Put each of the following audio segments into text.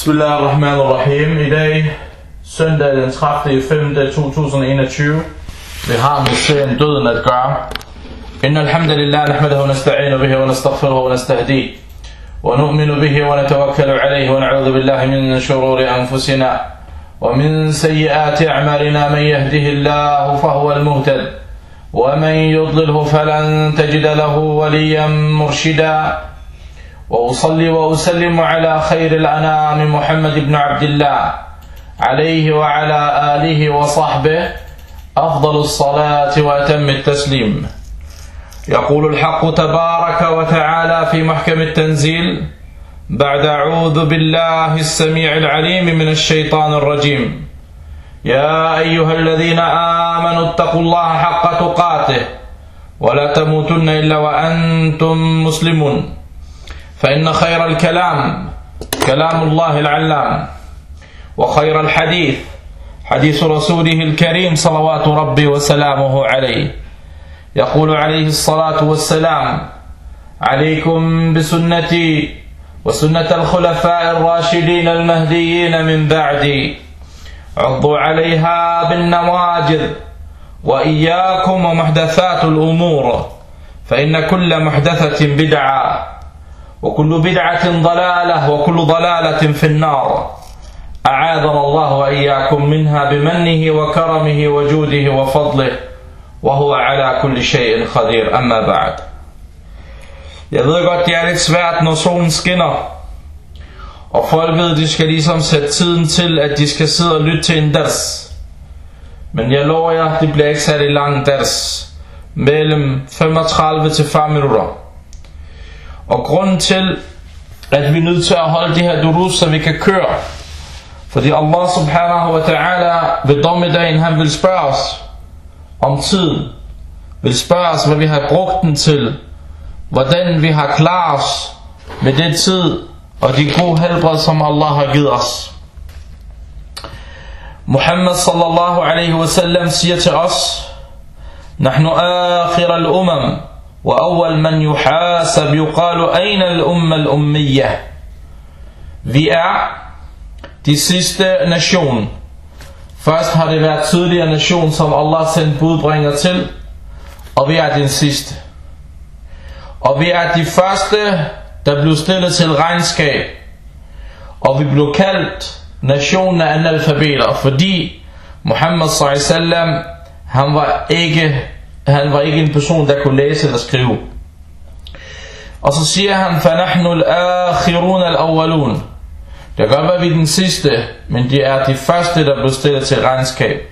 Bismillahirrahmanirrahim. I dag, søndag den 30.5.2021. Vi har med serien Døden at gøre. Inna alhamdulillah, nahmaduhu nasta'inu bihi wa nastaghfiruhu wa nastahdihi wa nu'minu bihi wa natawakkalu alayhi wa na'udhu billahi min shururi anfusina wa min sayyiati a'malina. Man yahdihillahu fahuwa al-muhtad wa man yudlilhu falan tajida lahu waliyan murshida. وأصلي وأسلم على خير الأنام محمد بن عبد الله عليه وعلى آله وصحبه أفضل الصلاة وأتم التسليم. يقول الحق تبارك وتعالى في محكم التنزيل بعد أعوذ بالله السميع العليم من الشيطان الرجيم: يا أيها الذين آمنوا اتقوا الله حق تقاته ولا تموتن إلا وأنتم مسلمون. فإن خير الكلام كلام الله العلام وخير الحديث حديث رسوله الكريم صلوات ربي وسلامه عليه. يقول عليه الصلاة والسلام: عليكم بسنتي وسنة الخلفاء الراشدين المهديين من بعدي عضوا عليها بالنواجذ وإياكم ومحدثات الأمور فإن كل محدثة بدعة وكل بدعة ضلالة وكل ضلالة في النار. أعاذنا الله وإياكم منها بمنه وكرمه وجوده وفضله وهو على كل شيء قدير. أما بعد. Jeg ved godt, det er lidt svært, når solen skinner, og folket, de skal ligesom sætte tiden til, at de skal sidde og lytte til en ders. Men jeg lover jer, det bliver ikke særlig lang ders, mellem 35 til 5 minutter. Og grunden til, at vi er nødt til at holde de her durus, så vi kan køre, fordi Allah subhanahu wa ta'ala ved dommedagen, han vil spørge os om tiden, vil spørge os, hvad vi har brugt den til, hvordan vi har klaret os med den tid og de gode helbred, som Allah har givet os. Muhammad sallallahu alaihi wasallam siger til os: Nahnu akhir al-umam وأول من يحاسب يقال أين الأمة الأمية. Vi er de sidste nation. Først har det været tidligere nation, som Allah sendte budbringer til, og vi er den sidste. Og vi er de første, der blev stillet til regnskab, og vi blev kaldt nationen af analfabeter, fordi Muhammad sallallahu alaihi wasallam, han var ikke en person, der kunne læse eller skrive. Og så siger han: فَنَحْنُ الْآخِرُونَ الْأَوَّلُونَ. Det kan godt være, vi er den sidste, men de er de første, der blev stillet til regnskab.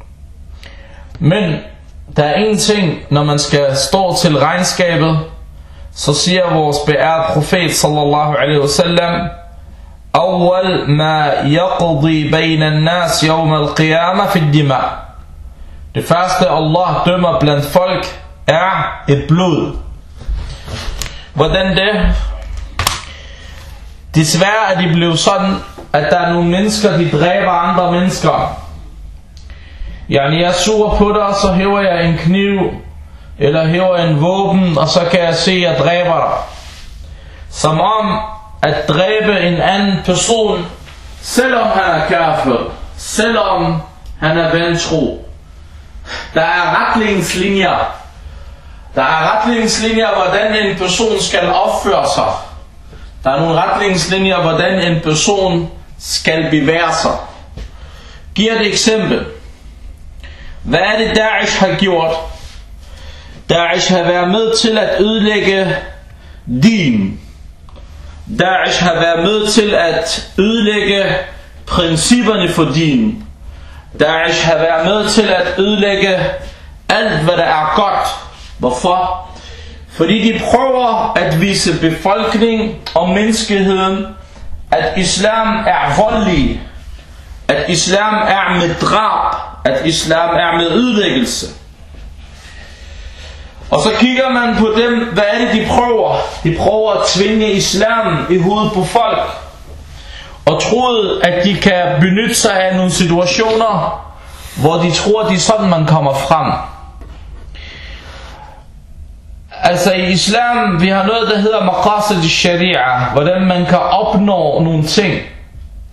Men der er en ting, når man skal stå til regnskabet, så siger vores beærede profet sallallahu alaihi wasallam: أَوَّلْ مَا يَقْضِي بَيْنَ النَّاسِ يَوْمَ الْقِيَامَةِ فِي الدِّمَاءِ. Det første Allah dømmer blandt folk er et blod. Hvordan det? Desværre er de blevet sådan, at der er nogle mennesker, de dræber andre mennesker. Jeg er sur på dig, så hæver jeg en kniv, eller hæver en våben, og så kan jeg se, at jeg dræber dig. Som om at dræbe en anden person, selvom han er kafir, selvom han er vantro. Der er retningslinjer. Der er retningslinjer, hvordan en person skal opføre sig. Der er nogle retningslinjer, hvordan en person skal bevæge sig. Giv et eksempel. Hvad er det Daesh har gjort? Daesh har været med til at ødelægge din. Daesh har været med til at ødelægge principperne for din. Daesh har været med til at ødelægge alt, hvad der er godt. Hvorfor? Fordi de prøver at vise befolkningen og menneskeheden, at islam er voldelig, at islam er med drab, at islam er med ødelæggelse. Og så kigger man på dem, hvad er det de prøver? De prøver at tvinge islam i hovedet på folk, og troede, at de kan benytte sig af nogle situationer, hvor de tror, det er sådan, man kommer frem. Altså i islam, vi har noget, der hedder maqasid al-sharia, hvordan man kan opnå nogle ting.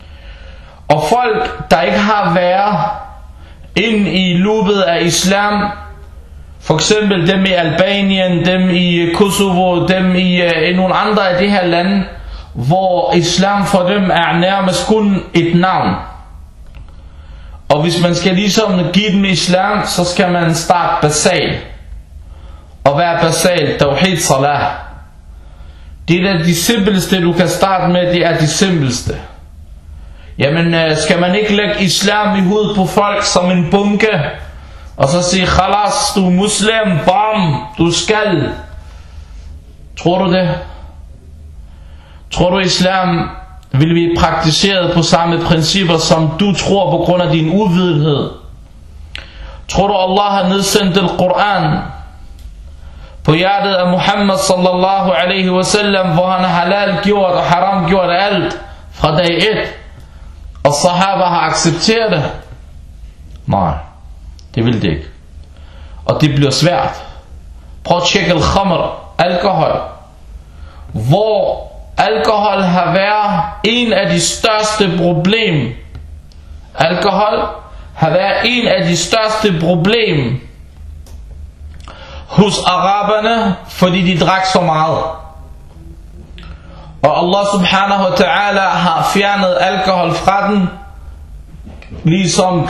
Og folk, der ikke har været ind i loopet af islam, for eksempel dem i Albanien, dem i Kosovo, dem i nogle andre af de her lande, hvor islam for dem er nærmest kun et navn. Og hvis man skal ligesom give dem islam, så skal man starte basal. Og være basal, tawhid salah. Det er de simpelste du kan starte med, det er de simpelste. Jamen skal man ikke lægge islam i hovedet på folk som en bunke, og så sige, khalas, du er muslim, bam, du skal. Tror du det? Tror du islam vil vi praktiseret på samme principper som du tror på grund af din uvidenhed? Tror du Allah har nedsendt al-Quran på hjertet af Muhammad sallallahu alaihi wasallam, hvor han har halal gjort og haram gjort alt fra dag 1, og sahaba har accepteret det? Nej, det vil det ikke. Og det bliver svært. Prøv at tjekke al-khamr, alkohol, hvor alkohol har været en af de største problem. Alkohol har været en af de største problem hos araberne, fordi de drak så meget. Og Allah subhanahu wa ta'ala har fjernet alkohol fra den, ligesom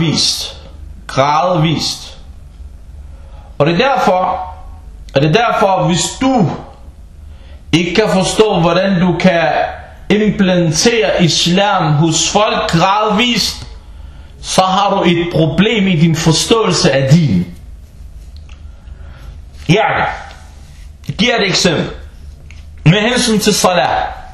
gradvist. Og det er derfor, hvis du ikke kan forstå, hvordan du kan implementere islam hos folk gradvist, så har du et problem i din forståelse af din. Jeg giver et eksempel. Med hensyn til salat.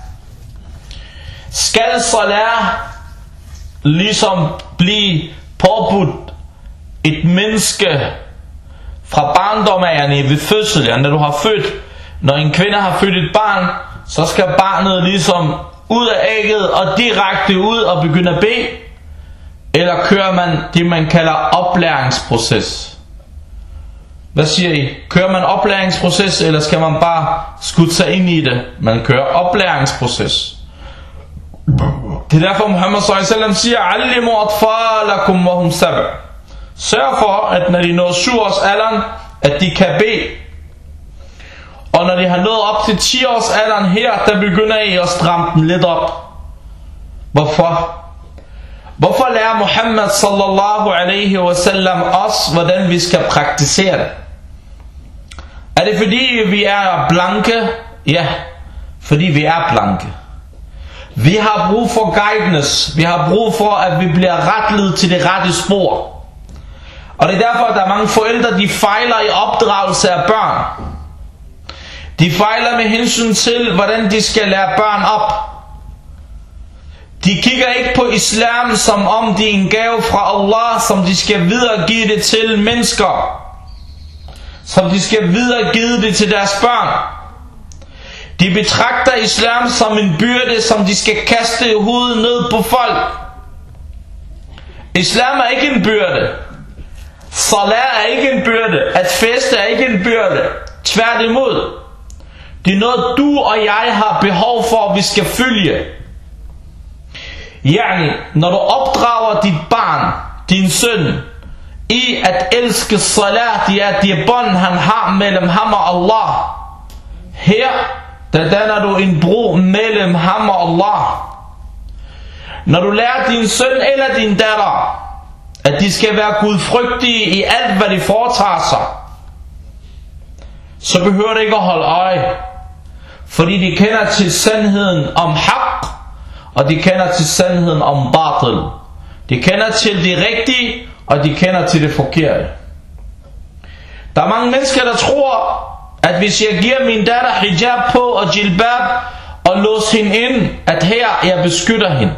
Skal salat ligesom blive påbudt et menneske fra barndommen ved fødsel, når du har født, når en kvinde har født et barn, så skal barnet ligesom ud af ægget og direkte ud og begynde at bede? Eller kører man det man kalder oplæringsproces? Hvad siger I? Kører man oplæringsproces, eller skal man bare skudt sig ind i det? Man kører oplæringsproces. Det er derfor Muhammad sallallahu alaihi wasallam siger, Allimu atfalakum wa hum sab'. Sørg for, at når de når 7 års alderen, at de kan bede. Og når de har nået op til 10 års alderen her, der begynder I at stramme den lidt op. Hvorfor? Hvorfor lærer Muhammad sallallahu alaihi wasallam os, hvordan vi skal praktisere det? Er det fordi vi er blanke? Ja, fordi vi er blanke. Vi har brug for guidance. Vi har brug for, at vi bliver retledet til det rette spor. Og det er derfor, at der er mange forældre, de fejler i opdragelse af børn. De fejler med hensyn til, hvordan de skal lære børn op. De kigger ikke på islam, som om det er en gave fra Allah, som de skal videregive det til mennesker. Som de skal videregive det til deres børn. De betragter islam som en byrde, som de skal kaste i hovedet ned på folk. Islam er ikke en byrde. Salat er ikke en byrde. At feste er ikke en byrde. Tværtimod. Det er noget du og jeg har behov for, at vi skal følge. Yani, når du opdrager dit barn, din søn, i at elske salat, det er det bånd han har mellem ham og Allah. Her, der danner du en bro mellem ham og Allah. Når du lærer din søn eller din datter, at de skal være gudfrygtige i alt hvad de foretager sig, så behøver du ikke at holde øje, fordi de kender til sandheden om haq, og de kender til sandheden om batil. De kender til det rigtige, og de kender til det forkerte. Der er mange mennesker, der tror, at hvis jeg giver min datter hijab på og jilbab og låser hende ind, at her jeg beskytter hende.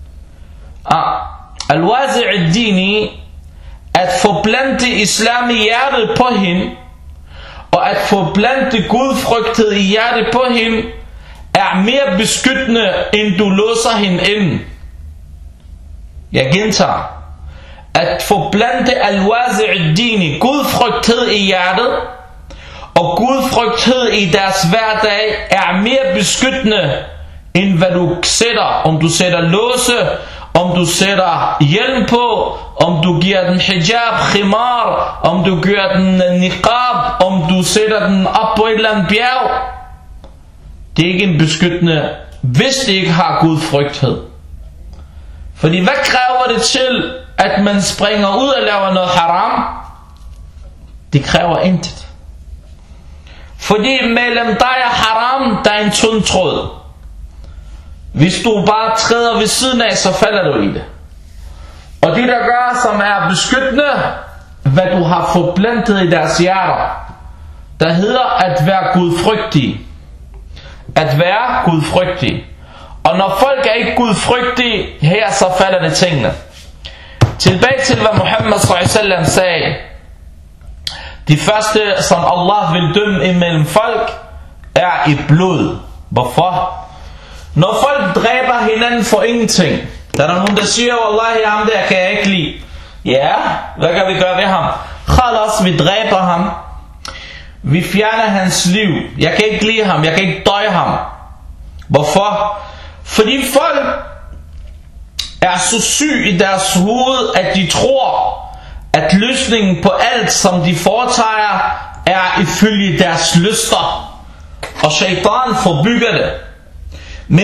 Al-wazi' al-dini, at forplante islam i hjertet på hende, og at forplante gudfrygtighed i hjertet på hende, er mere beskyttende, end du låser hende ind. Jeg gentager. At forplante al-wazi' al-dini, gudfrygtighed i hjertet, og gudfrygtighed i deres hverdag, er mere beskyttende, end hvad du sætter. Om du sætter låse, om du sætter hjelm på, om du giver den hijab, khimar, om du giver den niqab, om du sætter den op på et eller andet bjerg. Det er ikke en beskyttende, hvis det ikke har gudfrygthed. Fordi hvad kræver det til, at man springer ud og laver noget haram? Det kræver intet. Fordi mellem dig og haram, der er en tynd tråd. Hvis du bare træder ved siden af, så falder du i det. Og det der gør, som er beskyttende, hvad du har forplantet i deres hjerter, der hedder at være gudfrygtig. At være gudfrygtig. Og når folk er ikke gudfrygtige, her så falder det tingene. Tilbage til hvad Muhammad s.a.w. sagde. De første som Allah vil dømme imellem folk er i blod. Hvorfor? Når folk dræber hinanden for ingenting. Der er nogen der siger, Wallahi ham der kan jeg ikke lide. Ja, hvad kan vi gøre ved ham? Khalas, vi dræber ham. Vi fjerner hans liv. Jeg kan ikke lide ham, jeg kan ikke døje ham. Hvorfor? Fordi folk er så syg i deres hoved, at de tror, at løsningen på alt, som de foretager, er ifølge deres lyster. Og shaitan forbygger det. Men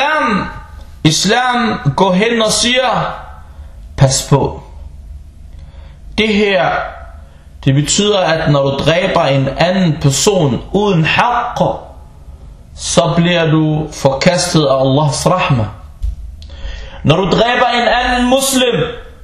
islam går hen og siger, pas på. Det her, det betyder, at når du dræber en anden person uden haqq, så bliver du forkastet af Allahs rahma. Når du dræber en anden muslim,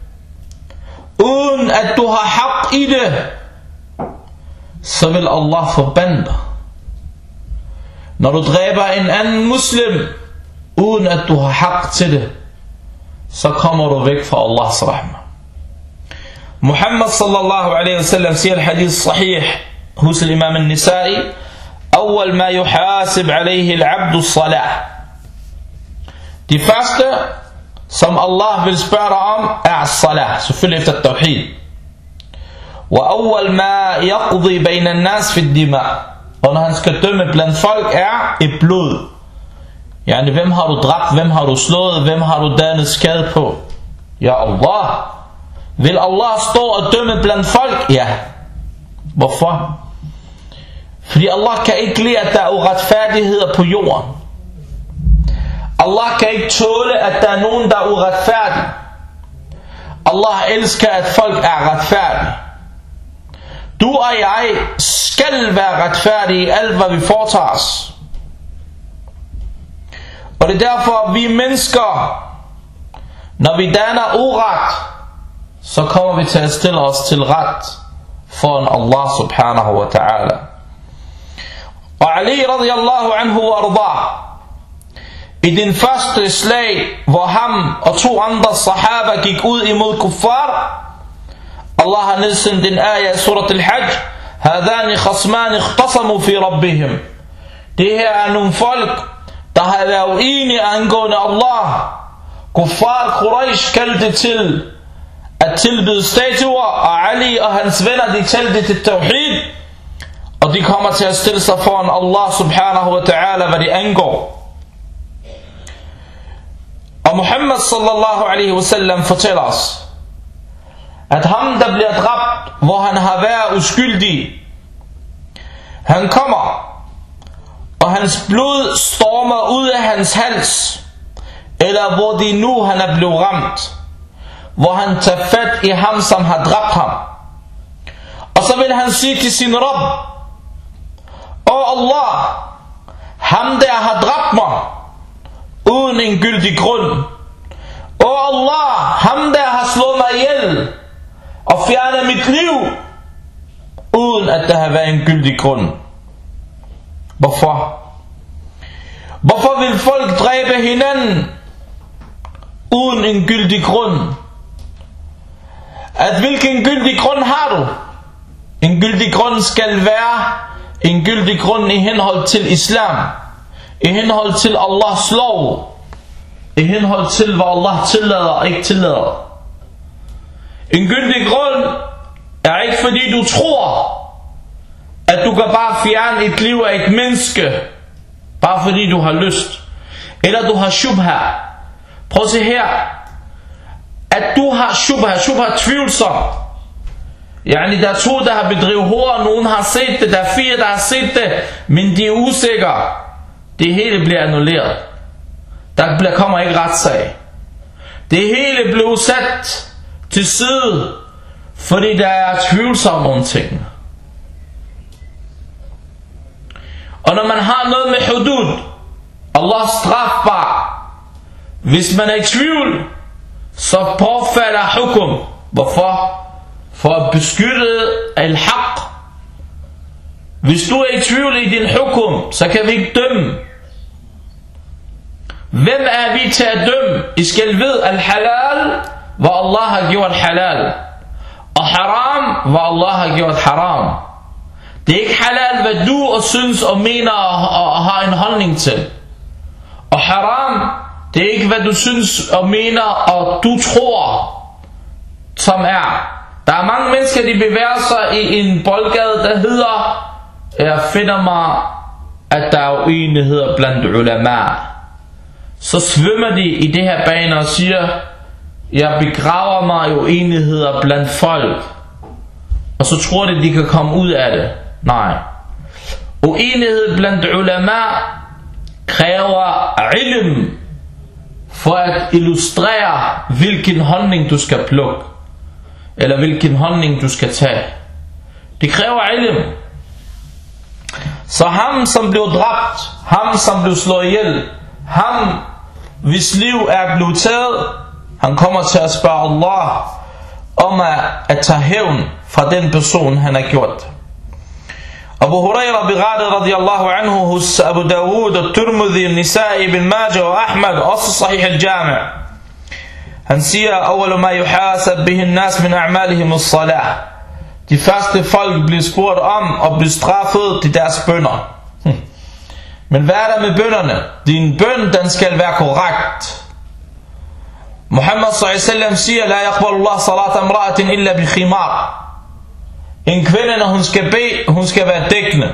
uden at du har haqq i det, så vil Allah forbande dig. Når du dræber en anden muslim, uden at du har haqq til det, så kommer du væk fra Allahs rahma. Muhammad sallallahu alaihi wasallam siger al-hadith sahih hos imam al-Nisa'i, أول ما يحاسب عليه العبد الصلاة. De første som Allah vil spørge dig om er salah, selvfølgelig efter tawhid. وأول ما يقضي بين الناس في الدماء. Og når han skal dømme blandt folk er i blod. Yani, hvem har du dræbt, hvem har du slået, hvem har du dannet skade på? Ja Allah. Vil Allah stå og dømme blandt folk? Ja. Hvorfor? Fordi Allah kan ikke lide at der er uretfærdigheder på jorden. Allah kan ikke tåle at der er nogen der er uretfærdige. Allah elsker at folk er retfærdige. Du og jeg skal være retfærdige i alt hvad vi foretager os. Og det er derfor vi mennesker, når vi danner uret, så kommer vi til at stille os til ret foran Allah subhanahu wa ta'ala. Og Ali radiyallahu anhu wa arda, i den første slag, hvor ham og 2 andre sahaba gik ud imod kuffar, Allah har nedsendt en ayah i surat al-Hajj, هذان خصمان اختصموا في ربهم. Det her er nogle folk, der har været uenige angående Allah. Kuffar Quraysh kaldte til at tilbede statuer, og Ali og hans venner de kaldte til tawhid, og de kommer til at stille sig foran Allah subhanahu wa ta'ala hvad de angår. Og Muhammad sallallahu alaihi wasallam fortæller os, at ham der bliver dræbt, hvor han har været uskyldig, han kommer, og hans blod stormer ud af hans hals, eller hvor det nu han er blevet ramt, hvor han tager fat i ham som har dræbt ham, og så vil han sige til sin Rabb, Allah, ham der har dræbt mig uden en gyldig grund. Allah, ham der har slået mig ihjel og fjernet mit liv uden at der har været en gyldig grund. Hvorfor? Hvorfor vil folk dræbe hinanden uden en gyldig grund? At hvilken gyldig grund har du? En gyldig grund skal være en gyldig grund i henhold til islam, i henhold til Allahs lov, i henhold til hvad Allah tillader og ikke tillader. En gyldig grund er ikke fordi du tror at du kan bare fjerne et liv af et menneske bare fordi du har lyst, eller du har shubha. Prøv at se her, at du har shubha tvivlsom. Yani der er 2, der har bedrevet hår, nogen har set det, der er 4, der har set det, men de er usikre. Det hele bliver annulleret. Der kommer ikke retssag. Det hele blev sat til side, fordi der er tvivlsom om tingene. Og når man har noget med hudud, Allah strafbar, hvis man er i tvivl, så påfalder hukum. Hvorfor? For at beskytte al-haq. Hvis du er i tvivl i din hukum, så kan vi ikke dømme. Hvem er vi til at dømme? I skal vide al-halal, hvor Allah har gjort halal, og haram, hvor Allah har gjort haram. Det er ikke halal, hvad du synes og mener og har en holdning til. Og haram, det er ikke hvad du synes og mener og du tror, som er. Der er mange mennesker, de bevæger sig i en boldgade, der hedder, jeg finder mig, at der er uenigheder blandt ulama. Så svømmer de i det her bane og siger, jeg begraver mig i uenigheder blandt folk. Og så tror de kan komme ud af det. Nej. Uenighed blandt ulama kræver ilm for at illustrere, hvilken holdning du skal plukke, eller hvilken holdning du skal tage. Det kræver ilm. Så ham som blev dræbt, ham som blev slået ihjel, ham hvis liv er blevet taget, han kommer til at spørge Allah om at tage hævn fra den person han har gjort. Abu Huraira berettede radiyallahu anhu hos Abu Dawud og Tirmidhi, Nisa'i, Ibn Majah og Ahmad, også Sahih al-Jami'. Han siger, awwalu ma yuhasab bihi an-nas min a'malihim as-salah. De første folk bliver spurgt om og bliver straffet til deres bønner. Men hvad er der med bønnerne? Din bøn, den skal være korrekt. Muhammad sallallahu alaihi wasallam siger, la yaqbalu Allah salata imra'atin illa bi khimar. En kvinde, når hun skal bede, hun skal være dækkende.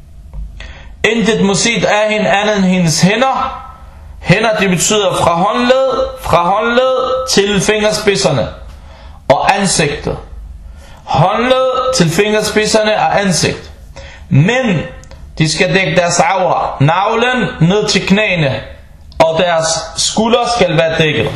Intet må set af hende andet end hendes hænder. Hænder, det betyder fra håndled til fingerspidserne og ansigtet. Håndled til fingerspidserne og ansigt. Men de skal dække deres aura, navlen ned til knæene, og deres skulder skal være dækket.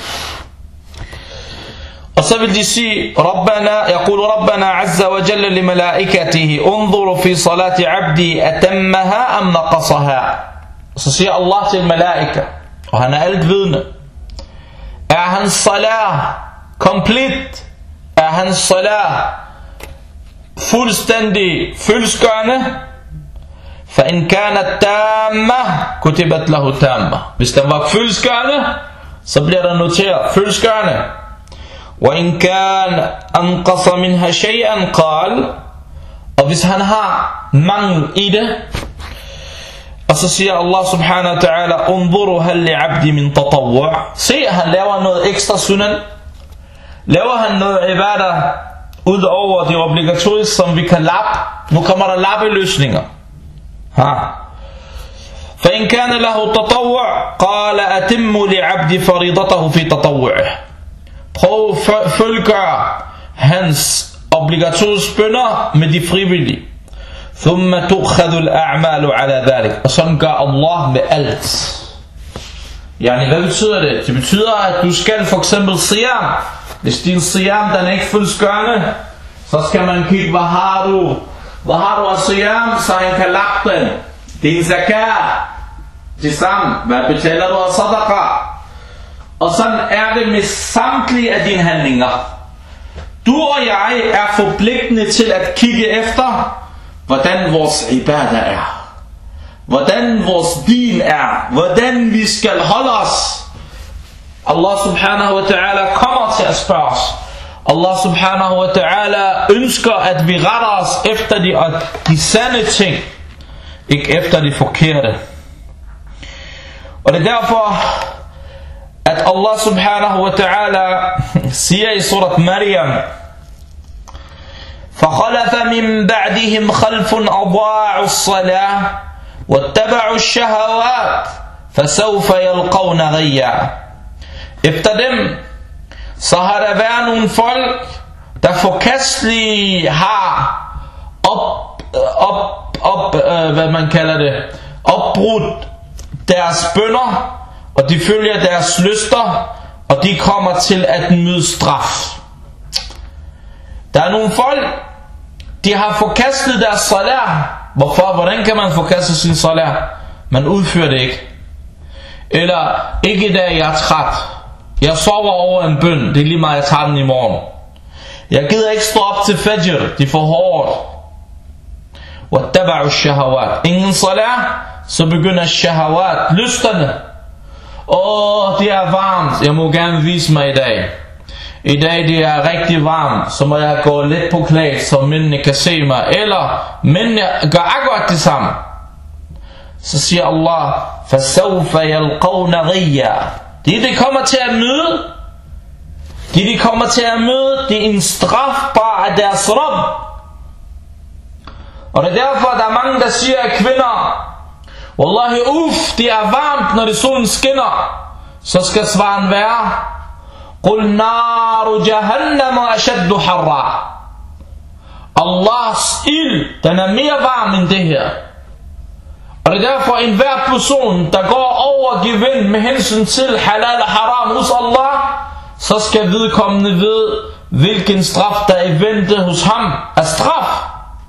Og så vil de sige, يقول ربنا عز وجل لملائكته انظروا في صلاة عبدي أتمها أم نقصها. Så siger Allah til malaika, og han er altvidende, er hans salat komplet? Er hans salat fuldstændig fyldestgørende? فإن كانت تامة كتبت له تامة. Hvis den var fyldestgørende, så bliver der noteret fyldestgørende. وإن كان أنقص منها شيئا قال. Og hvis han har mangel i det, og så siger Allah subhanahu wa ta'ala, انظروا هل لعبدي من تطوع. Se, han laver noget ekstra sunan. Laver han noget ibadah ud over det obligatoriske, som vi kan lappe. Nu kommer der lappeløsninger. فإن كان له تطوع قال أتم لعبدي فريضته في تطوعه. Prøv at fuldgøre hans obligatoriske bønner med de frivillige. ثم تؤخذ الأعمال على ذلك. Og sådan gør Allah med alt. Yani, hvad betyder det? Det betyder, at du skal for eksempel siyam. Hvis din siyam, den er ikke fuldgørende, så skal man kigge, hvad har du af siyam, så han kan lappe den. Din zakat, det samme. Hvad betaler du af sadaqa? Og sådan er det med samtlige af dine handlinger. Du og jeg er forpligtende til at kigge efter, hvordan vores ibadah er, hvordan vores din er, hvordan vi skal holde os. Allah subhanahu wa ta'ala kommer til at spørge os. Allah subhanahu wa ta'ala ønsker, at vi retter os efter de sande ting, ikke efter de forkerte. Og det er derfor, at Allah subhanahu wa ta'ala siger i surat Maryam, فخلف من بعدهم خلف أضاعوا الصلاة واتبعوا الشهوات فسوف يلقون غيا. Efter dem, så har der været nogle folk, der forkasteligt har opbrudt deres bønner, og de følger deres lyster, og de kommer til at møde straf. Der er nogle folk, de har forkastet deres salat. Hvorfor? Hvordan kan man forkaste sin salat? Man udfører det ikke. Eller, ikke i dag, jeg er træt. Jeg sover over en bøn, det er lige meget, jeg tager den i morgen. Jeg gider ikke stå op til fajr, det er for hårdt. وَاتَّبَعُوا الشَّهَوَاتِ. Ingen salat, så begynder shahawat, lysterne. Det er varmt, jeg må gerne vise mig i dag. I dag det er rigtig varmt, så må jeg gå lidt på klædt, så mændene kan se mig. Eller mændene gør akkurat det samme. Så siger Allah, فَسَوْفَ يَلْقَوْنَ غِيَّا. De kommer til at møde, de kommer til at møde, det er en straf bare af deres Rabb. Og det er derfor, der er mange, der siger, at kvinder, wallahi det er varmt, når det solen skinner. Så skal svaren være, قُلْ نَارُ جَهَنَّمَ أَشَدُّ حَرًّا. Allahs ild, den er mere varm end det her. Og det er derfor, enhver person, der går over gevind med hensyn til halal og haram hos Allah, så skal vedkommende vide, hvilken straf der er i vente hos ham af straf.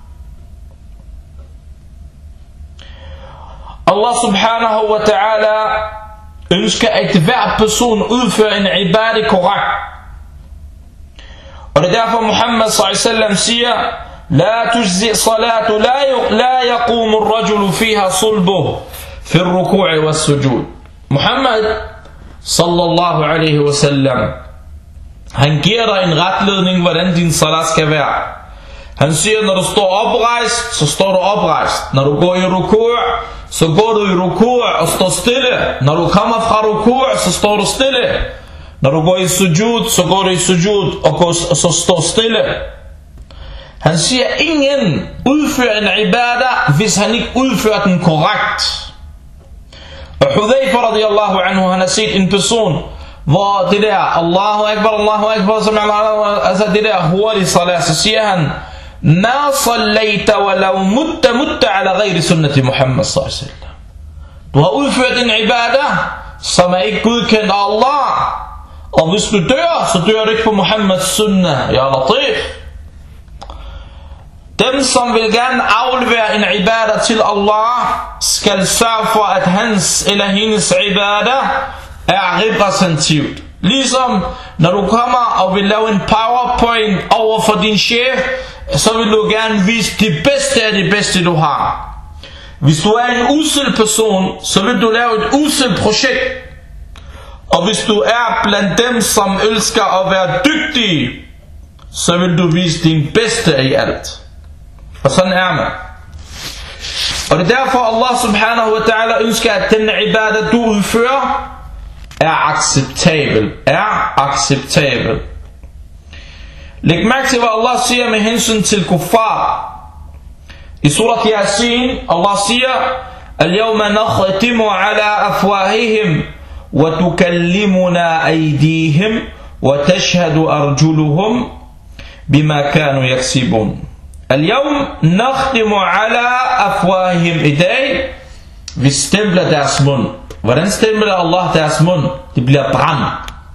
Allah subhanahu wa ta'ala ønsker, at hver person udfører en ibadah korrekt. Og det er derfor Muhammad sallallahu alaihi wasallam siger, لا تجزئ صلاة لا يقوم الرجل فيها صلبه في الركوع والسجود. Muhammad sallallahu alaihi wasallam, han giver dig en retledning, hvordan din salat skal være. Han siger, når du står oprejst, så står du oprejst. Når du går i ruku', så går du i ruku' og står stille. Når du kommer fra ruku', så står du stille. Når du går i sujud, så går du i sujud og så står stille. Han siger, ingen udfører en ibadah, hvis han ikke udfører den korrekt. Og Hudhayfa radiyallahu anhu, han har set en person, hvor det der Allahu Akbar, altså det der hurtige salat, så siger han, ما صليت ولو مت على غير سنة Muhammad sallallahu alaihi wasallam. Du har udført en ibadah, som er ikke godkendt af Allah. Og hvis du dør, så dør du ikke på Muhammads sunnah. Ya Latif. Dem, som vil gerne aflevere en ibadah til Allah, skal sørge for, at hans eller hendes ibadah er repræsentativt. Ligesom når du kommer og vil lave en PowerPoint over for din chef, så vil du gerne vise det bedste af det bedste du har. Hvis du er en usel person, så vil du lave et usel projekt. Og hvis du er blandt dem, som ønsker at være dygtige, så vil du vise din bedste i alt. Og sådan er man. Og det er derfor Allah subhanahu wa ta'ala ønsker, at den ibadah du udfører er acceptabel. Læg mærke til, hvad Allah siger med hensyn til kuffar. I surat Yasin, Allah siger, اليوم نختم على أفواههم وتكلمنا أيديهم وتشهد أرجلهم بما كانوا يكسبون. اليوم نختم على أفواههم. I dag, vi stempler deres mund. Hvordan stempler Allah deres mund? Det bliver brændt.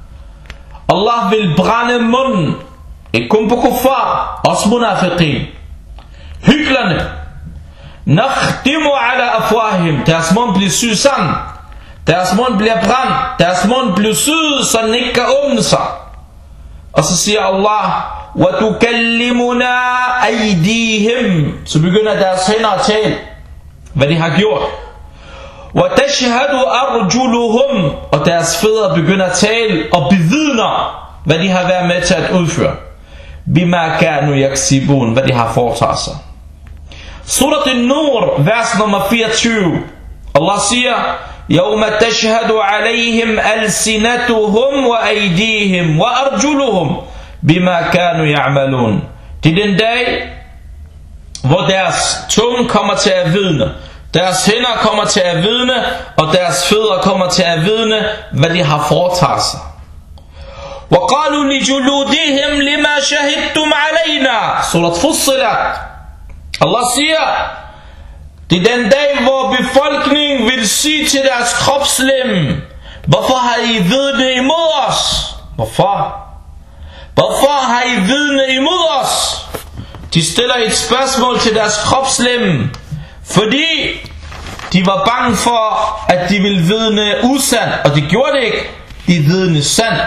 Allah vil brænde munden. Ikke kun på kuffar, også munafiqin. Hyklerne. Nakhtimu ala afwahim. Deres mund bliver syet sammen. Deres mund bliver brændt. Deres mund bliver syet, så den ikke kan åbne sig. Og så siger Allah, وَتُكَلِّمُنَا أَيْدِيهِمْ. Så begynder deres hænder at tale, hvad de har gjort. وَتَشْهَدُ أَرْجُلُهُمْ. Og deres fødder begynder at tale og bevidner, hvad de har været med til at udføre. بِمَا كَانُوا يَكْسِبُونَ. Hvad de har foretaget sig. Surat An-Nur, vers nummer 24. Allah siger, يَوْمَ تَشْهَدُ عَلَيْهِمْ أَلْسِنَتُهُمْ وَأَيْدِيهِمْ وَأَرْجُلُهُمْ بِمَا كَانُوا يَعْمَلُونَ. Det er den dag, hvor deres tunge kommer til at vidne, deres hænder kommer til at vidne, og deres fødder kommer til at vidne, hvad de har foretaget sig. وَقَالُوا لِجُلُودِهِمْ لِمَا شَهِدْتُمْ عَلَيْنَا. Surat Fussilat. Allah siger, det er den dag, hvor befolkningen vil sige til deres kropslem, hvorfor har I vidne imod os? Hvorfor har I vidne imod os? De stiller et spørgsmål til deres kropslem, fordi de var bange for, at de ville vidne usand, og de gjorde det ikke. De vidne sand.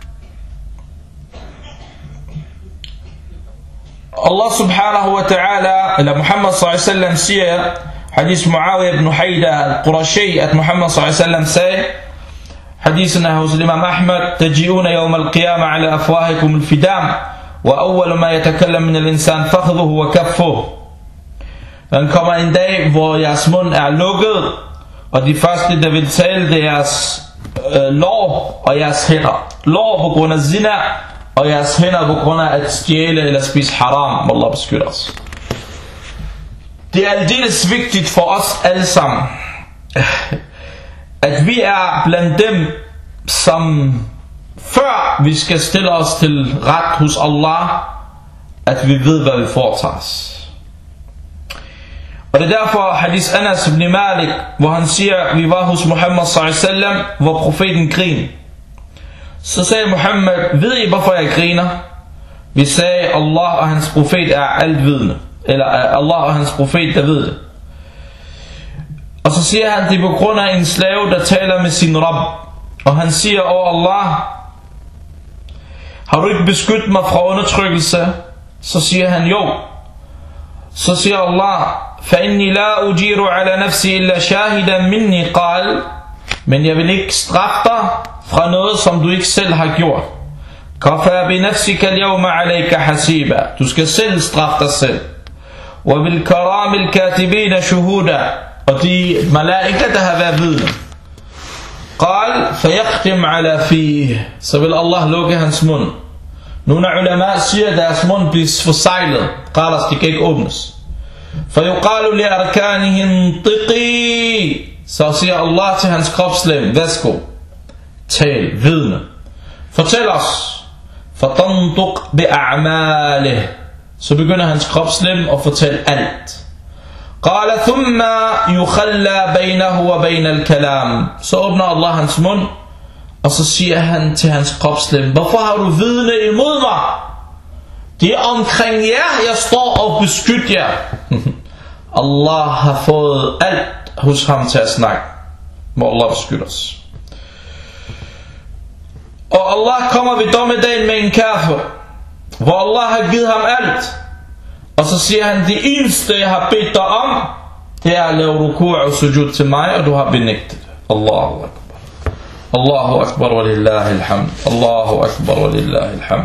Allah subhanahu wa ta'ala, eller Muhammad sallallahu alaihi wasallam siger, hadith Muawiyah ibn Haida al-Qurashi, at Muhammad sallallahu alaihi wasallam sagde, hadithen er hos Imam Ahmad, taji'una yawm al-qiyama ala afwahikum al-fidam, wa awwal ma yatakallam min al-insan fakhduhu wa kaffuhu. Den kommer en dag, hvor jeres mund er lukket, og de første, der vil tale, det er jeres lår og jeres hænder. Lår på grund af zina, og jeres hænder på grund af at stjæle eller spise haram. Må Allah beskytte os. Det er aldeles vigtigt for os alle sammen, at vi er blandt dem, som før vi skal stille os til ret hos Allah, at vi ved, hvad vi foretager os. Og det er derfor hadith Anas ibn Malik, hvor han siger, vi var hos Muhammad sallallahu alaihi wasallam, hvor profeten grin. Så sagde Muhammad, ved I hvorfor jeg griner? Vi sagde, Allah og hans profet er altvidende. Eller Allah og hans profet, der ved det. Og så siger han, det er på grund af en slave, der taler med sin Rabb. Og han siger, Allah, har du ikke beskyttet mig fra undertrykkelse? Så siger han, jo. Så siger Allah, فَإِنِّي لَا أُجِيرُ عَلَى نَفْسِي إِلَّا شَاهِدًا مِنِّي قَالْ. Men jeg vil ikke straffe dig fra noget, som du ikke selv har gjort. كَفَى بِنَفْسِكَ الْيَوْمَ عَلَيْكَ حَسِيبًا. Du skal selv straffe dig selv. وَبِالْكَرَامِ الْكَاتِبِينَ شُهُودًا. Og de malaika, der har været vidne. قَالْ فَيَقْتِمْ عَلَى فِيهِ. Så vil Allah lukke hans mund. Nogle ulema siger, at deres mund bliver forseglet. Qalas, de kan ikke åbnes. فَيُقَالُ لِأَرْكَانِهِ انْطِقِي. Så siger Allah til hans kropslem, værsgo, tal, vidne, fortæl os. فَتَنْطُقْ بِأَعْمَالِهِ. Så begynder hans kropslem at fortælle alt. قَالَ ثُمَّ يُخَلَّى بَيْنَهُ وَبَيْنَ الْكَلَامِ. Så åbner Allah hans mund, og så siger han til hans kropslem, hvorfor har du vidne imod mig? Det er omkring jer, jeg står og beskytter jer. Allah har fået alt hos ham til at snakke. Må Allah beskytte os. Og Allah kommer ved dommedagen med en kafir, hvor Allah har givet ham alt. Og så siger han, det eneste jeg har bedt dig om, det er at lave ruku' og sujud til mig, og du har benægtet. Allahu akbar. Allahu akbar wa lillahi alhamd. Allahu akbar wa lillahi alhamd.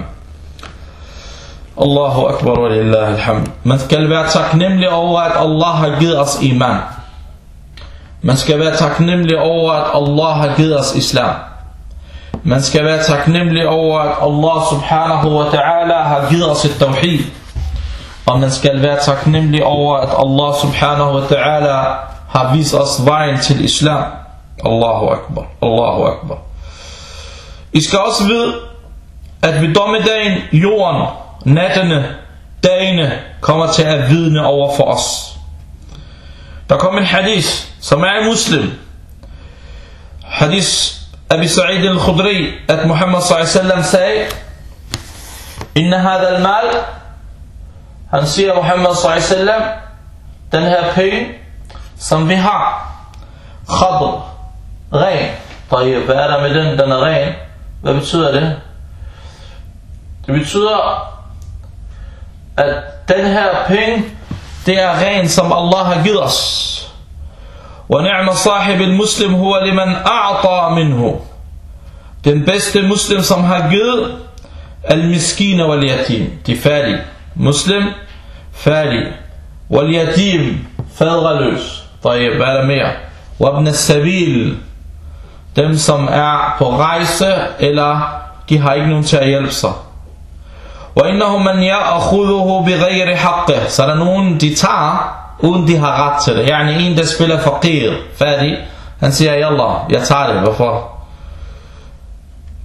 Allahu akbar wa lillahi alhamd. Man skal være taknemmelig over, at Allah har givet os iman. Man skal være taknemmelig over, at Allah har givet os islam. Man skal være taknemmelig over, at Allah subhanahu wa ta'ala har givet os et tawhid. Og man skal være taknemmelig over, at Allah subhanahu wa ta'ala har vist os vejen til islam. Allahu akbar. Allahu akbar. I skal også vide, at ved dommedagen, jorden, nattene, dagene kommer til at vidne over for os. Der kom en hadith, som er i Muslim. Hadith Abi Sa'id al-Khudri, at Muhammad sallallahu alaihi wasallam sagde, inna hadha al-mal, han siger Muhammad sallallahu alaihi wasallam, den her penge, som vi har, khadr, ren. Hvad er der med den? Den er ren. Hvad betyder det? Det betyder, at den her penge, det er ren, som Allah har givet os. وَنِعْمَ صَاحِبِ الْمُسْلِمْ هُوَ لِمَنْ أَعْطَى مِنْهُ. Den bedste muslim, som har givet, al-miskin wal-yatim, de fattige. Muslim, fattig. Wal-yatim, fædreløs. Hvad er der mere? وَابْنَ السَّبِيلِ, dem som er på rejse, eller de har ikke nogen til at hjælpe sig. وَإِنَّهُ مَنْ يَأْخُذُهُ بِغَيْرِ حَقِّهِ. Så er der nogen, de tager, uden de har ret til det. Yani en, der spiller faqir, fattig, han siger, Yallah, jeg tager det. Hvorfor?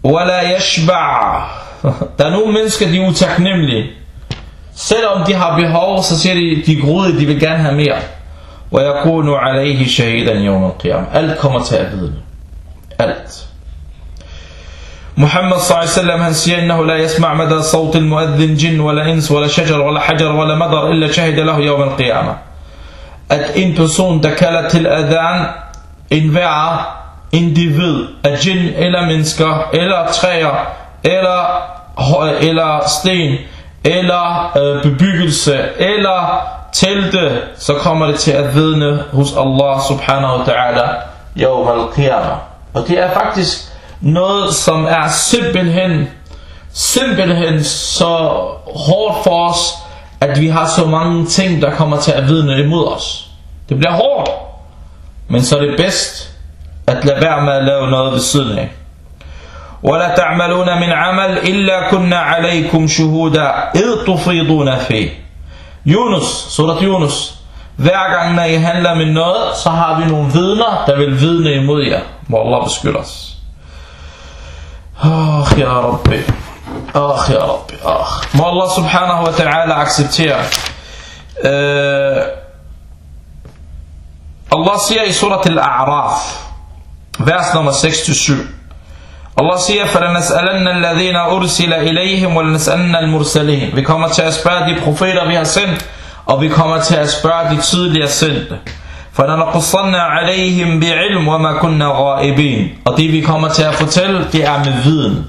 وَلَا يَشْبَعْ. Der er nogle mennesker, de er utaknemmelige. Selvom de har behov, så siger de er grådige, de vil gerne have mere. وَيَكُونُ عَلَيْهِ شَهِيدًا يَوْمَ الْقِيَامَةِ. Alt kommer til at vidne. Alt. Muhammad sallallahu alaihi wasallam, han siger, إنه لا يسمع مدى صوت المؤذن جن ولا إنس ولا شجر ولا حجر ولا مدر إلا شهد له يوم القيامة. At en person, der kalder til adhan, en hver individ af jinn eller mennesker, eller træer, eller sten, eller bebyggelse, eller telte, så kommer det til at vidne hos Allah subhanahu wa ta'ala yawm al-qiyamah. Og det er faktisk noget, som er simpelthen så hårdt for os, at vi har så mange ting, der kommer til at vidne imod os. Det bliver hårdt, men så er det bedst at lade være med at lave noget ved siden af. وَلَا تَعْمَلُونَ مِنْ عَمَلْ إِلَّا كُنَّا عَلَيْكُمْ شُهُودًا إِذْ تُفِيضُونَ فِيهِ. Surat Yunus. Hver gang når I handler med noget, så har vi nogle vidner, der vil vidne imod jer. Må Allah beskytte os. Ya Rabbi. Ya Rabbi. Må Allah subhanahu wa ta'ala acceptere. Allah siger i surat al-A'raf, vers nummer 6-7. Allah siger, فَلَنَسْأَلَنَّ الَّذِينَ أُرْسِلَ إِلَيْهِمْ وَلَنَسْأَلَنَّ الْمُرْسَلِينَ. Vi kommer til at spørge de profeter, vi har sendt, og vi kommer til at spørge de tidligere sendte. فَلَنَقُصَّنَّ عَلَيْهِمْ بِعِلْمٍ وَمَا كُنَّا غَائِبِينَ. Og det vi kommer til at fortælle, det er med viden.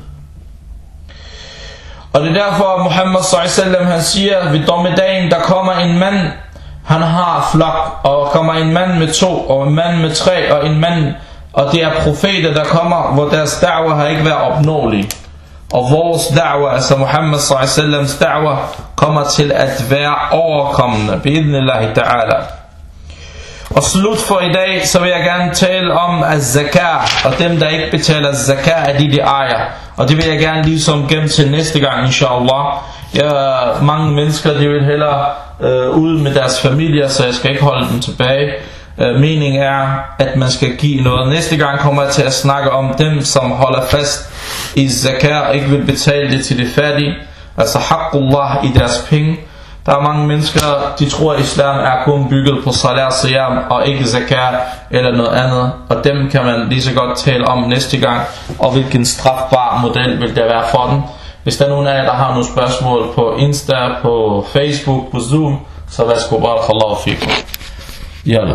Og det er derfor Muhammad sallallahu alaihi wasallam, han siger, ved dommedagen, der kommer en mand, han har flok, og kommer en mand med 2, og en mand med 3, og en mand, og det er profeter, der kommer, hvor deres da'wah har ikke været opnåelig. Og vores da'wah, altså Muhammad sallallahu alaihi wasallams da'wah, kommer til at være overkommende, bi'idhnillahi ta'ala. Og slut for i dag, så vil jeg gerne tale om az-zakat, og dem der ikke betaler zakat, er de ejer. Og det vil jeg gerne ligesom gemme til næste gang, inshallah. Mange mennesker, de vil hellere ud med deres familier, så jeg skal ikke holde dem tilbage. Meningen er, at man skal give noget. Næste gang kommer jeg til at snakke om dem, som holder fast i zakat og ikke vil betale det til de fattige. Altså haqqullah i deres penge. Der er mange mennesker, de tror at islam er kun bygget på salat, siyam og ikke zakat eller noget andet. Og dem kan man lige så godt tale om næste gang. Og hvilken strafbar model vil der være for den. Hvis der er nogen af jer, der har nogle spørgsmål på Insta, på Facebook, på Zoom, så værsgo, barakallahu fikum. Yalla.